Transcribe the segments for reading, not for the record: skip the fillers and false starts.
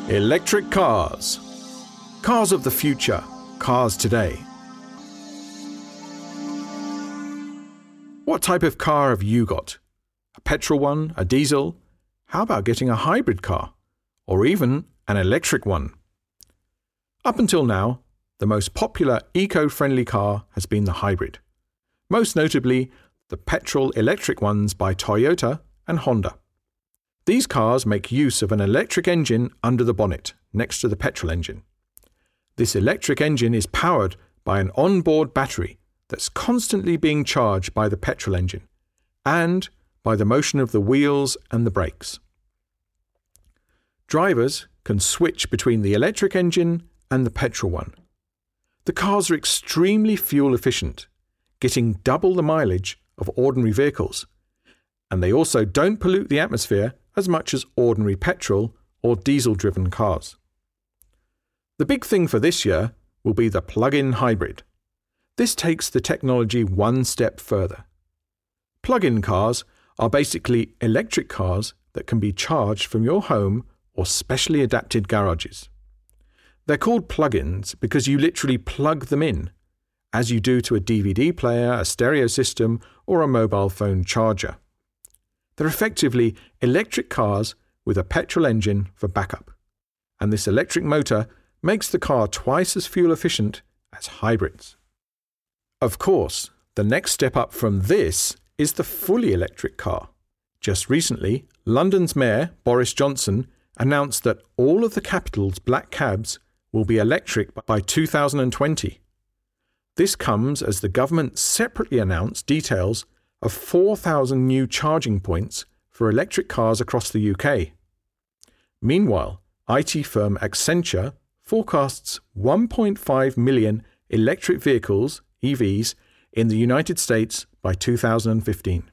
Electric cars. Cars of the future. Cars today. What type of car have you got? A petrol one? A diesel? How about getting a hybrid car? Or even an electric one? Up until now, the most popular eco-friendly car has been the hybrid. Most notably, the petrol-electric ones by Toyota and Honda. These cars make use of an electric engine under the bonnet, next to the petrol engine. This electric engine is powered by an onboard battery that's constantly being charged by the petrol engine and by the motion of the wheels and the brakes. Drivers can switch between the electric engine and the petrol one. The cars are extremely fuel efficient, getting double the mileage of ordinary vehicles, and they also don't pollute the atmosphere as much as ordinary petrol or diesel-driven cars. The big thing for this year will be the plug-in hybrid. This takes the technology one step further. Plug-in cars are basically electric cars that can be charged from your home or specially adapted garages. They're called plug-ins because you literally plug them in, as you do to a DVD player, a stereo system, or a mobile phone charger. They're effectively electric cars with a petrol engine for backup, and this electric motor makes the car twice as fuel efficient as hybrids. Of course, the next step up from this is the fully electric car. Just recently, London's Mayor, Boris Johnson, announced that all of the capital's black cabs will be electric by 2020. This comes as the government separately announced details of 4,000 new charging points for electric cars across the UK. Meanwhile, IT firm Accenture forecasts 1.5 million electric vehicles, EVs, in the United States by 2015.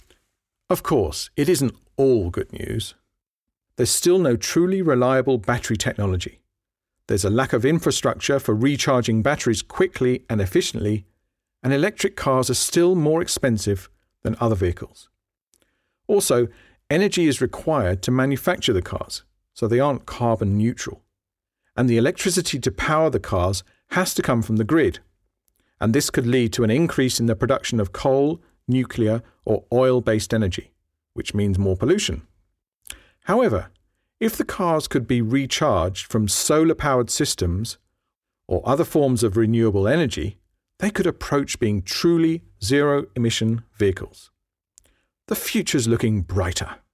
Of course, it isn't all good news. There's still no truly reliable battery technology. There's a lack of infrastructure for recharging batteries quickly and efficiently, and electric cars are still more expensive than other vehicles. Also, energy is required to manufacture the cars, so they aren't carbon neutral. And the electricity to power the cars has to come from the grid, and this could lead to an increase in the production of coal, nuclear, or oil-based energy, which means more pollution. However, if the cars could be recharged from solar-powered systems or other forms of renewable energy, they could approach being truly zero-emission vehicles. The future's looking brighter.